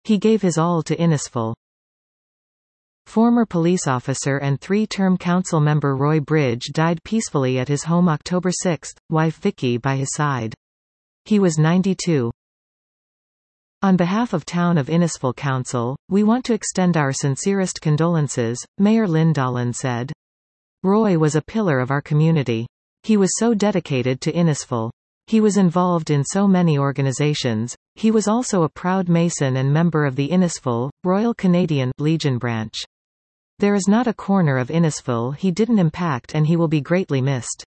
He gave his all to Innisfil. Former police officer and three-term council member Roy Bridge died peacefully at his home October 6, wife Vicky by his side. He was 92. On behalf of Town of Innisfil Council, we want to extend our sincerest condolences, Mayor Lynn Dolan said. Roy was a pillar of our community. He was so dedicated to Innisfil. He was involved in so many organizations. He was also a proud Mason and member of the Innisfil, Royal Canadian Legion branch. There is not a corner of Innisfil he didn't impact, and he will be greatly missed.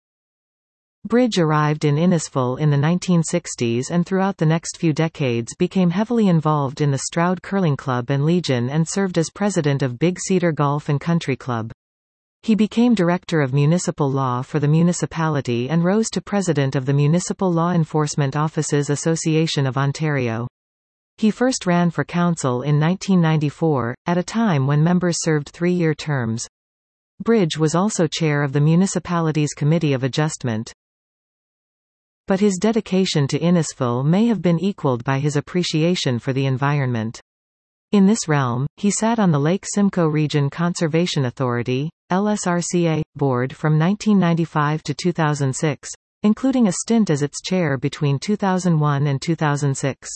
Bridge arrived in Innisfil in the 1960s and throughout the next few decades became heavily involved in the Stroud Curling Club and Legion and served as president of Big Cedar Golf and Country Club. He became director of municipal law for the municipality and rose to president of the Municipal Law Enforcement Officers Association of Ontario. He first ran for council in 1994, at a time when members served three-year terms. Bridge was also chair of the municipality's Committee of Adjustment. But his dedication to Innisfil may have been equaled by his appreciation for the environment. In this realm, he sat on the Lake Simcoe Region Conservation Authority, LSRCA, board from 1995 to 2006, including a stint as its chair between 2001 and 2006.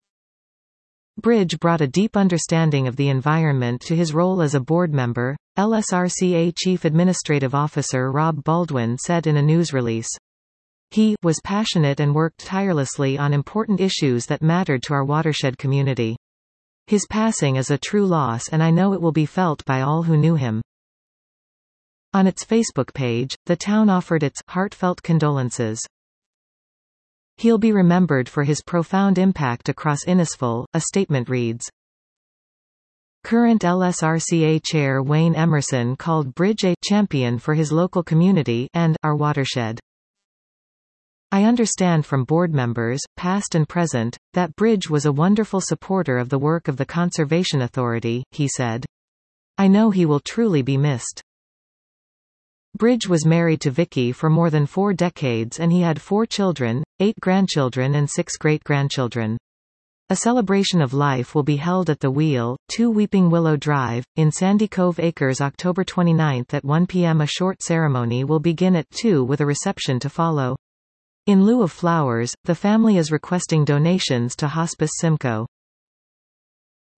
Bridge brought a deep understanding of the environment to his role as a board member, LSRCA Chief Administrative Officer Rob Baldwin said in a news release. He was passionate and worked tirelessly on important issues that mattered to our watershed community. His passing is a true loss, and I know it will be felt by all who knew him. On its Facebook page, the town offered its heartfelt condolences. He'll be remembered for his profound impact across Innisfil, a statement reads. Current LSRCA Chair Wayne Emerson called Bridge a champion for his local community and our watershed. I understand from board members, past and present, that Bridge was a wonderful supporter of the work of the Conservation Authority, he said. I know he will truly be missed. Bridge was married to Vicky for more than 4 decades and he had 4 children, 8 grandchildren and 6 great-grandchildren. A celebration of life will be held at the Wheel, 2 Weeping Willow Drive, in Sandy Cove Acres October 29 at 1 p.m. A short ceremony will begin at 2 with a reception to follow. In lieu of flowers, the family is requesting donations to Hospice Simcoe.